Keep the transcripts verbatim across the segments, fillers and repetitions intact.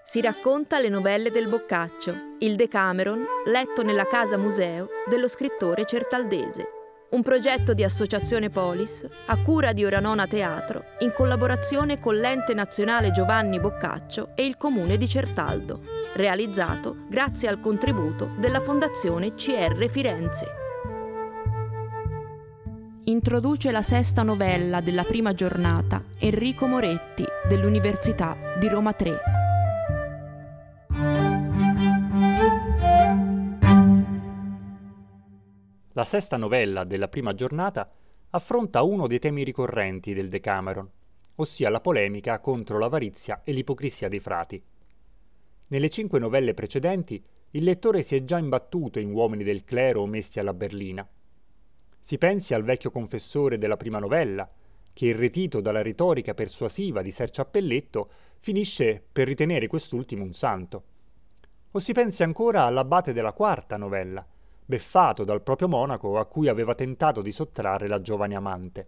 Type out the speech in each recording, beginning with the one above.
Si racconta le novelle del Boccaccio, il Decameron, letto nella casa museo dello scrittore certaldese. Un progetto di Associazione Polis, a cura di Oranona Teatro, in collaborazione con l'Ente Nazionale Giovanni Boccaccio e il Comune di Certaldo, realizzato grazie al contributo della Fondazione C R Firenze. Introduce la sesta novella della prima giornata Enrico Moretti, dell'Università di Roma tre. La sesta novella della prima giornata affronta uno dei temi ricorrenti del Decameron, ossia la polemica contro l'avarizia e l'ipocrisia dei frati. Nelle cinque novelle precedenti il lettore si è già imbattuto in uomini del clero messi alla berlina. Si pensi al vecchio confessore della prima novella, che, irretito dalla retorica persuasiva di Ser Ciappelletto, finisce per ritenere quest'ultimo un santo. O si pensi ancora all'abate della quarta novella, beffato dal proprio monaco a cui aveva tentato di sottrarre la giovane amante.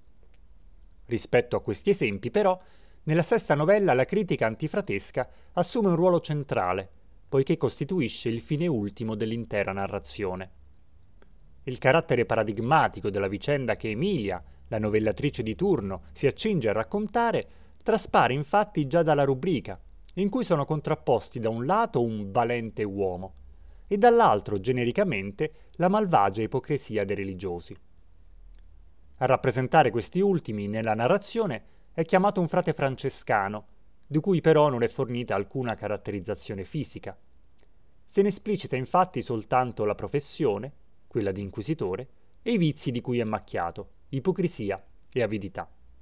Rispetto a questi esempi, però, nella sesta novella la critica antifratesca assume un ruolo centrale, poiché costituisce il fine ultimo dell'intera narrazione. Il carattere paradigmatico della vicenda che Emilia, la novellatrice di turno, si accinge a raccontare, traspare infatti già dalla rubrica, in cui sono contrapposti da un lato un valente uomo, e dall'altro, genericamente, la malvagia ipocrisia dei religiosi. A rappresentare questi ultimi nella narrazione è chiamato un frate francescano, di cui però non è fornita alcuna caratterizzazione fisica. Se ne esplicita infatti soltanto la professione, quella di inquisitore, e i vizi di cui è macchiato, ipocrisia e avidità.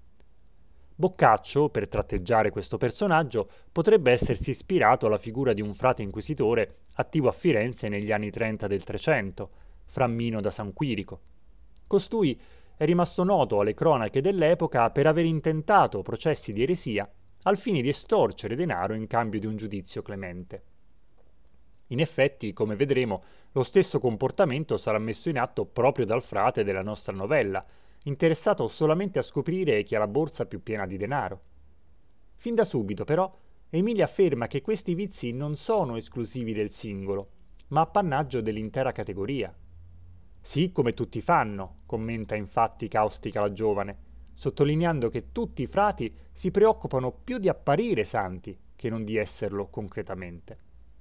Boccaccio, per tratteggiare questo personaggio, potrebbe essersi ispirato alla figura di un frate inquisitore attivo a Firenze negli anni trenta del Trecento, Frammino da San Quirico. Costui è rimasto noto alle cronache dell'epoca per aver intentato processi di eresia al fine di estorcere denaro in cambio di un giudizio clemente. In effetti, come vedremo, lo stesso comportamento sarà messo in atto proprio dal frate della nostra novella, interessato solamente a scoprire chi ha la borsa più piena di denaro. Fin da subito, però, Emilia afferma che questi vizi non sono esclusivi del singolo, ma appannaggio dell'intera categoria. Sì, come tutti fanno, commenta infatti caustica la giovane, sottolineando che tutti i frati si preoccupano più di apparire santi che non di esserlo concretamente.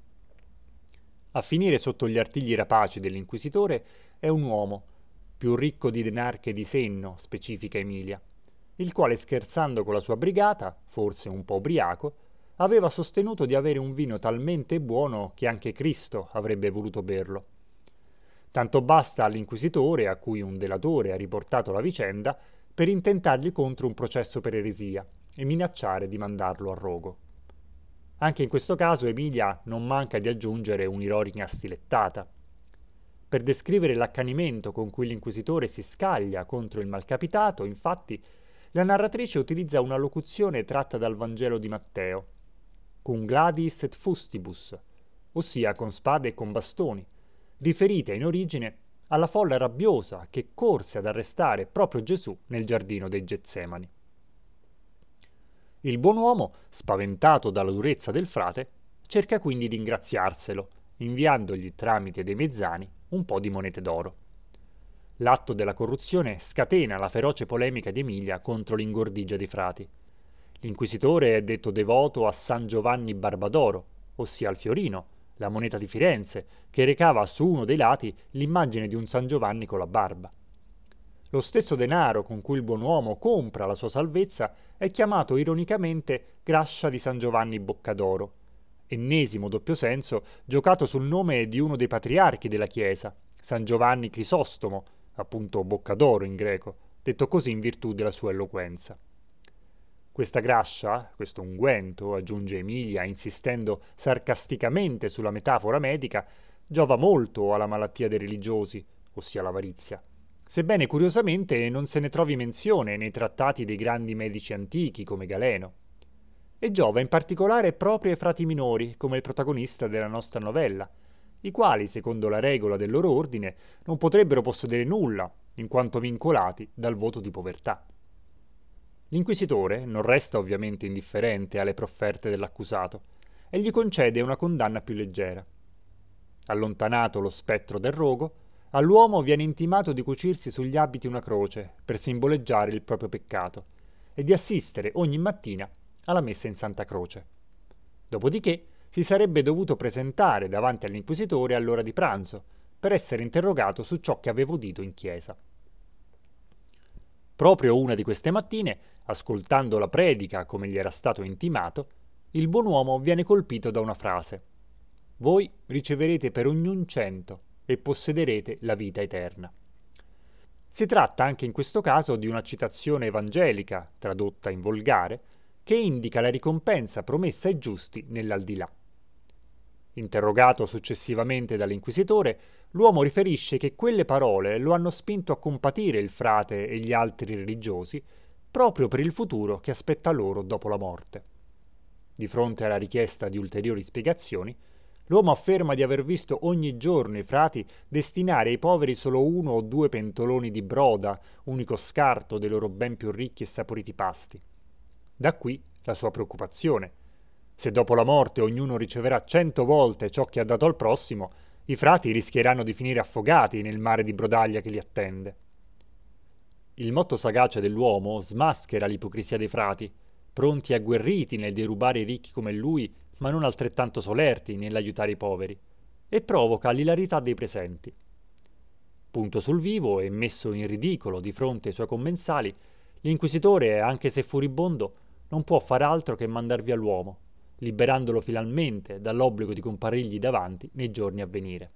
A finire sotto gli artigli rapaci dell'inquisitore è un uomo, più ricco di denar che di senno, specifica Emilia, il quale, scherzando con la sua brigata, forse un po' ubriaco, aveva sostenuto di avere un vino talmente buono che anche Cristo avrebbe voluto berlo. Tanto basta all'inquisitore, a cui un delatore ha riportato la vicenda, per intentargli contro un processo per eresia e minacciare di mandarlo a rogo. Anche in questo caso Emilia non manca di aggiungere un'ironica stilettata. Per descrivere l'accanimento con cui l'inquisitore si scaglia contro il malcapitato, infatti, la narratrice utilizza una locuzione tratta dal Vangelo di Matteo, cum gladiis et fustibus, ossia con spade e con bastoni, riferita in origine alla folla rabbiosa che corse ad arrestare proprio Gesù nel giardino dei Getsemani. Il buon uomo, spaventato dalla durezza del frate, cerca quindi di ingraziarselo, inviandogli tramite dei mezzani un po' di monete d'oro. L'atto della corruzione scatena la feroce polemica di Emilia contro l'ingordigia dei frati. L'inquisitore è detto devoto a San Giovanni Barbadoro, ossia al fiorino, la moneta di Firenze, che recava su uno dei lati l'immagine di un San Giovanni con la barba. Lo stesso denaro con cui il buon uomo compra la sua salvezza è chiamato ironicamente grascia di San Giovanni Boccadoro, ennesimo doppio senso giocato sul nome di uno dei patriarchi della Chiesa, San Giovanni Crisostomo, appunto Boccadoro in greco, detto così in virtù della sua eloquenza. Questa grascia, questo unguento, aggiunge Emilia, insistendo sarcasticamente sulla metafora medica, giova molto alla malattia dei religiosi, ossia l'avarizia, sebbene curiosamente non se ne trovi menzione nei trattati dei grandi medici antichi come Galeno. E giova in particolare proprio ai frati minori, come il protagonista della nostra novella, i quali, secondo la regola del loro ordine, non potrebbero possedere nulla, in quanto vincolati dal voto di povertà. L'inquisitore non resta ovviamente indifferente alle profferte dell'accusato e gli concede una condanna più leggera. Allontanato lo spettro del rogo, all'uomo viene intimato di cucirsi sugli abiti una croce per simboleggiare il proprio peccato e di assistere ogni mattina alla messa in Santa Croce. Dopodiché si sarebbe dovuto presentare davanti all'inquisitore all'ora di pranzo per essere interrogato su ciò che aveva udito in chiesa. Proprio una di queste mattine, ascoltando la predica come gli era stato intimato, il buon uomo viene colpito da una frase: «Voi riceverete per ognun cento e possederete la vita eterna». Si tratta anche in questo caso di una citazione evangelica, tradotta in volgare, che indica la ricompensa promessa ai giusti nell'aldilà. Interrogato successivamente dall'inquisitore, l'uomo riferisce che quelle parole lo hanno spinto a compatire il frate e gli altri religiosi proprio per il futuro che aspetta loro dopo la morte. Di fronte alla richiesta di ulteriori spiegazioni, l'uomo afferma di aver visto ogni giorno i frati destinare ai poveri solo uno o due pentoloni di broda, unico scarto dei loro ben più ricchi e saporiti pasti. Da qui la sua preoccupazione. Se dopo la morte ognuno riceverà cento volte ciò che ha dato al prossimo, i frati rischieranno di finire affogati nel mare di brodaglia che li attende. Il motto sagace dell'uomo smaschera l'ipocrisia dei frati, pronti e agguerriti nel derubare i ricchi come lui, ma non altrettanto solerti nell'aiutare i poveri, e provoca l'ilarità dei presenti. Punto sul vivo e messo in ridicolo di fronte ai suoi commensali, l'inquisitore, anche se furibondo, non può far altro che mandar via l'uomo, liberandolo finalmente dall'obbligo di comparirgli davanti nei giorni a venire.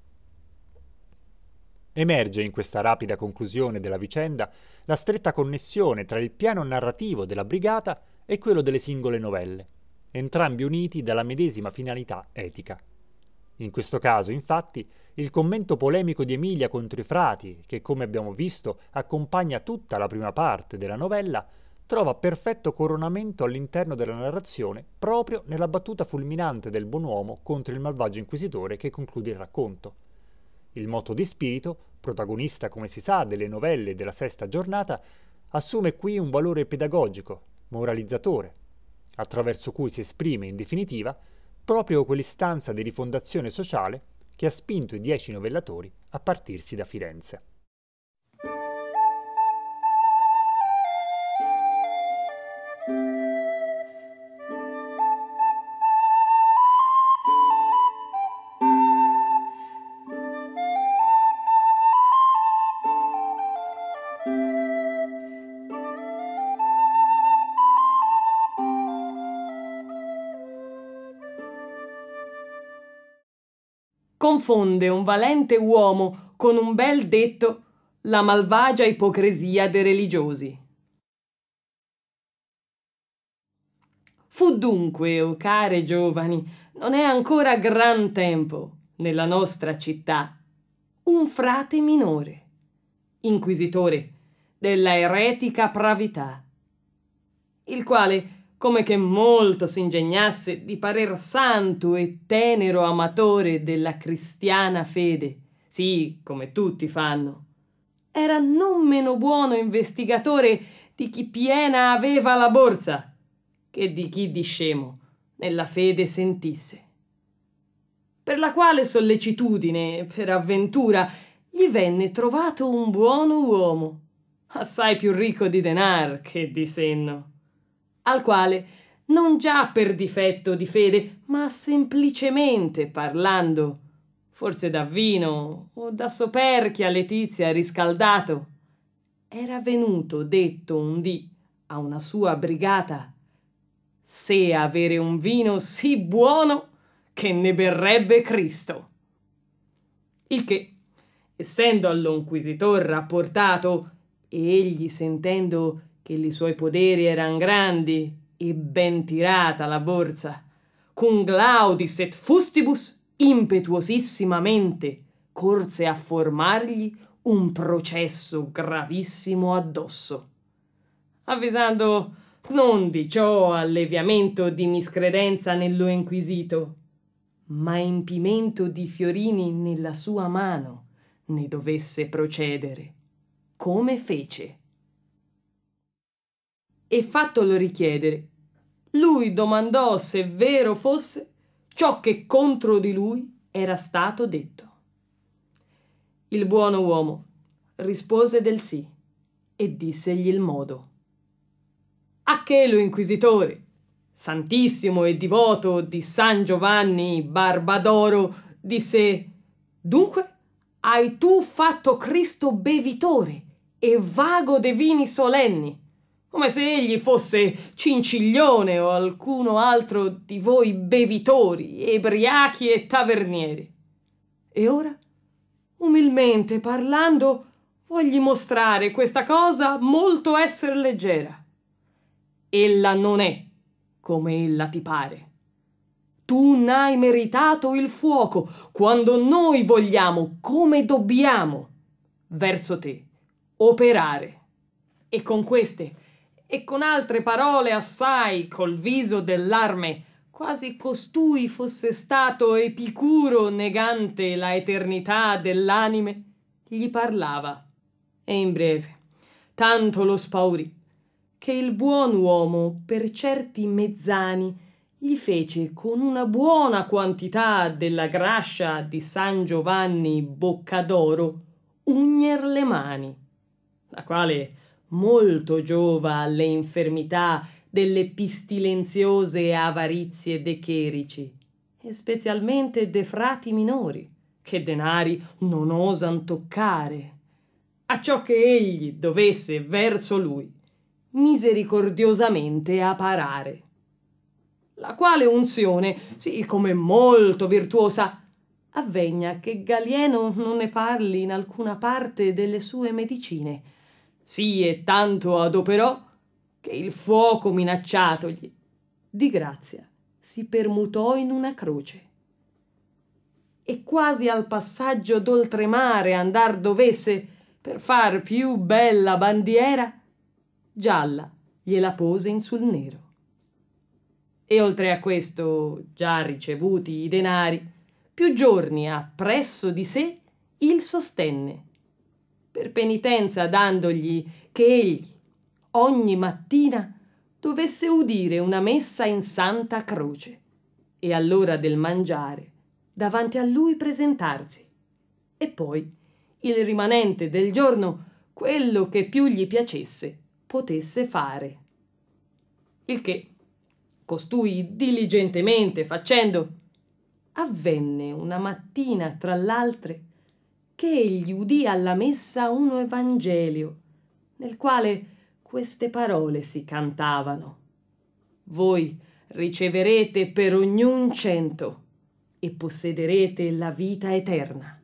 Emerge in questa rapida conclusione della vicenda la stretta connessione tra il piano narrativo della Brigata e quello delle singole novelle, entrambi uniti dalla medesima finalità etica. In questo caso, infatti, il commento polemico di Emilia contro i frati, che come abbiamo visto accompagna tutta la prima parte della novella, trova perfetto coronamento all'interno della narrazione proprio nella battuta fulminante del buon uomo contro il malvagio inquisitore che conclude il racconto. Il moto di spirito, protagonista come si sa delle novelle della sesta giornata, assume qui un valore pedagogico, moralizzatore, attraverso cui si esprime in definitiva proprio quell'istanza di rifondazione sociale che ha spinto i dieci novellatori a partirsi da Firenze. Confonde un valente uomo con un bel detto la malvagia ipocrisia dei religiosi. Fu dunque, o care giovani, non è ancora gran tempo, nella nostra città, un frate minore, inquisitore della eretica pravità, il quale, come che molto s'ingegnasse di parer santo e tenero amatore della cristiana fede, sì, come tutti fanno, era non meno buono investigatore di chi piena aveva la borsa, che di chi di scemo nella fede sentisse. Per la quale sollecitudine, per avventura, gli venne trovato un buono uomo, assai più ricco di denar che di senno, al quale, non già per difetto di fede, ma semplicemente parlando, forse da vino o da soperchia letizia riscaldato, era venuto detto un dì a una sua brigata: se avere un vino sì buono che ne berrebbe Cristo. Il che, essendo all'inquisitor rapportato, egli sentendo che li suoi poderi eran grandi e ben tirata la borsa, cum glaudis et fustibus impetuosissimamente corse a formargli un processo gravissimo addosso, avvisando non di ciò alleviamento di miscredenza nello inquisito, ma empimento di fiorini nella sua mano ne dovesse procedere, come fece. E fattolo richiedere, lui domandò se vero fosse ciò che contro di lui era stato detto. Il buono uomo rispose del sì e dissegli il modo. A che lo inquisitore, santissimo e divoto di San Giovanni Barbadoro, disse: dunque hai tu fatto Cristo bevitore e vago de vini solenni, come se egli fosse Cinciglione o alcuno altro di voi bevitori, ebriachi e tavernieri. E ora, umilmente parlando, vogli mostrare questa cosa molto esser leggera. Ella non è come ella ti pare. Tu n'hai meritato il fuoco quando noi vogliamo, come dobbiamo, verso te operare. E con queste e con altre parole assai col viso dell'arme, quasi costui fosse stato Epicuro negante la eternità dell'anime, gli parlava. E in breve, tanto lo spaurì, che il buon uomo per certi mezzani gli fece con una buona quantità della grascia di San Giovanni Boccadoro ugner le mani, la quale molto giova alle infermità delle pistilenziose avarizie de cherici, e specialmente de frati minori, che denari non osan toccare, acciò che egli dovesse verso lui misericordiosamente apparare. La quale unzione, sì come molto virtuosa, avvegna che Galieno non ne parli in alcuna parte delle sue medicine, sì e tanto adoperò che il fuoco minacciatogli di grazia si permutò in una croce, e quasi al passaggio d'oltremare andar dovesse per far più bella bandiera, gialla gliela pose in sul nero. E oltre a questo, già ricevuti i denari, più giorni appresso di sé il sostenne, per penitenza dandogli che egli ogni mattina dovesse udire una messa in Santa Croce e all'ora del mangiare davanti a lui presentarsi, e poi il rimanente del giorno quello che più gli piacesse potesse fare. Il che costui diligentemente facendo, avvenne una mattina tra l'altre che egli udì alla messa uno evangelio, nel quale queste parole si cantavano: voi riceverete per ognun cento e possederete la vita eterna.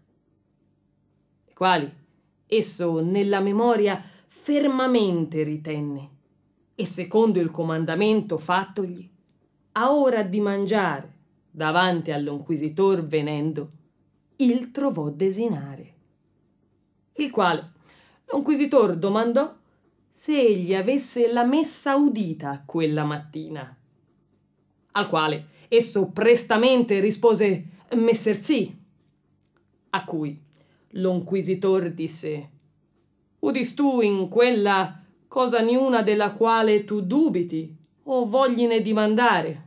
Le quali esso nella memoria fermamente ritenne, e secondo il comandamento fattogli, a ora di mangiare davanti all'inquisitor venendo, il trovò desinare. Il quale l'inquisitor domandò se egli avesse la messa udita quella mattina, al quale esso prestamente rispose messer sì, a cui l'inquisitor disse: udistù in quella cosa niuna della quale tu dubiti o vogline dimandare?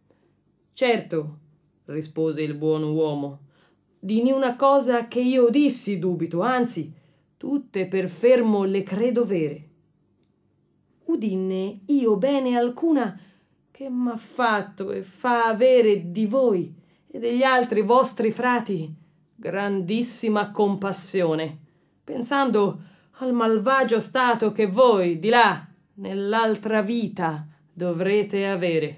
Certo, rispose il buon uomo, di niuna cosa che io dissi dubito, anzi tutte per fermo le credo vere. Udinne io bene alcuna che m'ha fatto e fa avere di voi e degli altri vostri frati grandissima compassione, pensando al malvagio stato che voi di là nell'altra vita dovrete avere.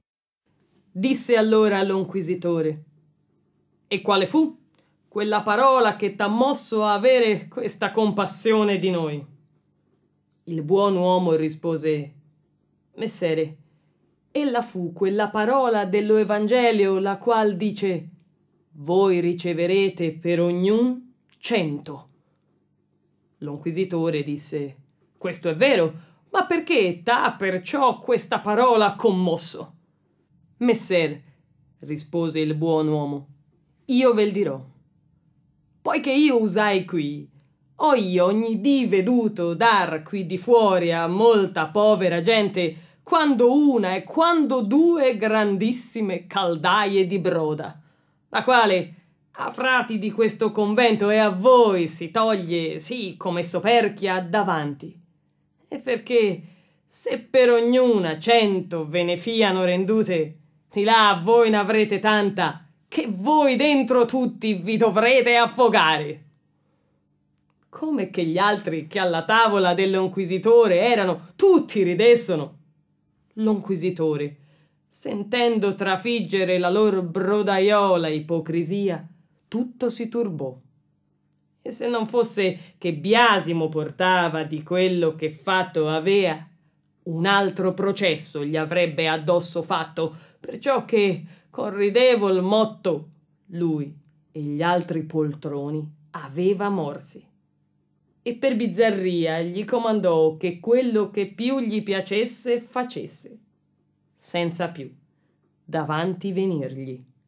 Disse allora l'inquisitore: e quale fu quella parola che t'ha mosso a avere questa compassione di noi? Il buon uomo rispose: messere, ella fu quella parola dello Evangelio la qual dice: voi riceverete per ognun cento. L'inquisitore disse: questo è vero, ma perché t'ha perciò questa parola commosso? Messer, rispose il buon uomo, io vel dirò. Poiché io usai qui, ho io ogni dì veduto dar qui di fuori a molta povera gente quando una e quando due grandissime caldaie di broda, la quale a frati di questo convento e a voi si toglie, sì, come soperchia davanti. E perché se per ognuna cento ve ne fiano rendute, di là voi n'avrete tanta che voi dentro tutti vi dovrete affogare. Come che gli altri che alla tavola dell'inquisitore erano tutti ridessono. L'Inquisitore, sentendo trafiggere la lor brodaiola ipocrisia, tutto si turbò. E se non fosse che biasimo portava di quello che fatto avea, un altro processo gli avrebbe addosso fatto, perciò che con ridevol motto lui e gli altri poltroni aveva morsi. E per bizzarria gli comandò che quello che più gli piacesse facesse, senza più davanti venirgli.